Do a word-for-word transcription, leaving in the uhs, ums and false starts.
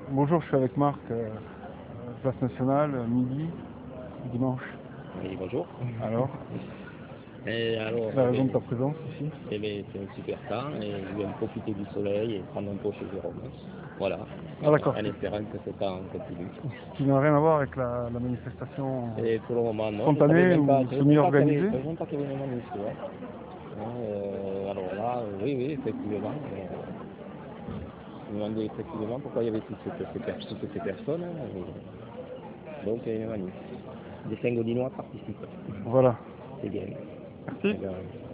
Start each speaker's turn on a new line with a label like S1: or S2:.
S1: Bonjour, je suis avec Marc, euh, place nationale, midi, dimanche.
S2: Oui, bonjour.
S1: Alors,
S2: Et alors,
S1: la
S2: eh
S1: raison
S2: bien,
S1: de ta présence ici?
S2: eh bien, c'est un super temps et je viens profiter du soleil et prendre un pot chez Jérôme. Voilà,
S1: Ah d'accord,
S2: en espérant que ce temps continue.
S1: qui n'a rien à voir avec la, la manifestation
S2: Et pour le moment, non, je ne savais
S1: spontanée
S2: même pas,
S1: ou
S2: je savais même pas qu'il y avait,
S1: semi-organisée?
S2: je savais même pas qu'il y avait une manif, tu vois. Hein, euh, alors là, euh, oui, oui, effectivement. euh, je me demandais effectivement pourquoi il y avait toutes ces, ces per- toutes ces personnes. Hein, et donc, il y a une manif. Des Saint-Gaudinois participent.
S1: Voilà,
S2: C'est bien.
S1: merci.
S2: Eh bien,